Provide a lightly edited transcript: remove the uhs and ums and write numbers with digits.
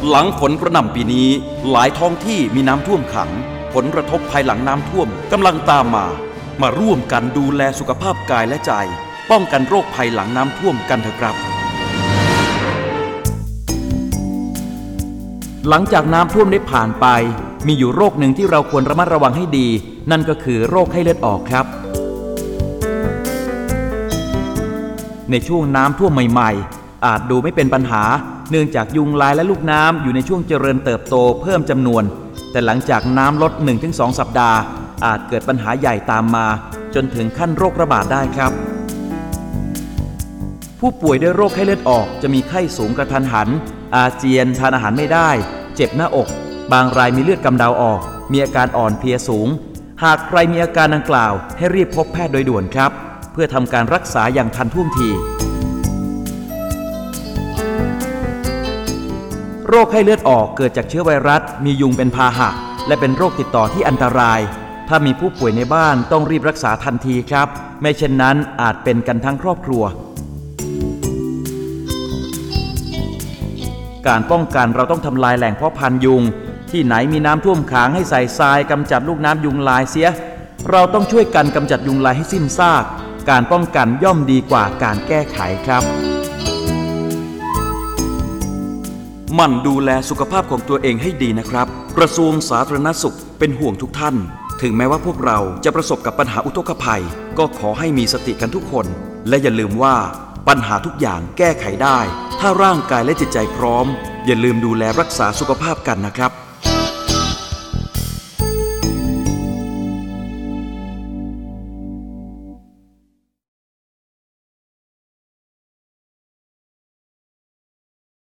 หลังฝนกระหน่ำปีนี้หลายท้องที่มีน้ำท่วมขังผลกระทบภายหลังน้ำท่วมกำลังตามมาร่วมกันดูแลสุขภาพกายและใจป้องกันโรคภัยหลังน้ำท่วมกันเถอะครับหลังจากน้ำท่วมได้ผ่านไปมีอยู่โรคหนึ่งที่เราควรระมัดระวังให้ดีนั่นก็คือโรคไข้เลือดออกครับในช่วงน้ำท่วมใหม่ๆอาจดูไม่เป็นปัญหาเนื่องจากยุงลายและลูกน้ำอยู่ในช่วงเจริญเติบโตเพิ่มจำนวนแต่หลังจากน้ำลด 1-2 สัปดาห์อาจเกิดปัญหาใหญ่ตามมาจนถึงขั้นโรคระบาดได้ครับผู้ป่วยด้วยโรคไข้เลือดออกจะมีไข้สูงกระทันหันอาเจียนทานอาหารไม่ได้เจ็บหน้าอกบางรายมีเลือดกำเดาออกมีอาการอ่อนเพลียสูงหากใครมีอาการดังกล่าวให้รีบพบแพทย์โดยด่วนครับเพื่อทำการรักษาอย่างทันท่วงทีโรคไข้เลือดออกเกิดจากเชื้อไวรัสมียุงเป็นพาหะและเป็นโรคติดต่อที่อันตรายถ้ามีผู้ป่วยในบ้านต้องรีบรักษาทันทีครับไม่เช่นนั้นอาจเป็นกันทั้งครอบครัวการป้องกันเราต้องทำลายแหล่งเพาะพันธุ์ยุงที่ไหนมีน้ำท่วมขังให้ใส่ทรายกำจัดลูกน้ำยุงลายเสียเราต้องช่วยกันกำจัดยุงลายให้สิ้นซากการป้องกันย่อมดีกว่าการแก้ไขครับหมั่นดูแลสุขภาพของตัวเองให้ดีนะครับกระทรวงสาธารณสุขเป็นห่วงทุกท่านถึงแม้ว่าพวกเราจะประสบกับปัญหาอุทกภัยก็ขอให้มีสติกันทุกคนและอย่าลืมว่าปัญหาทุกอย่างแก้ไขได้ถ้าร่างกายและจิตใจพร้อมอย่าลืมดูแลรักษาสุขภาพกันนะครับ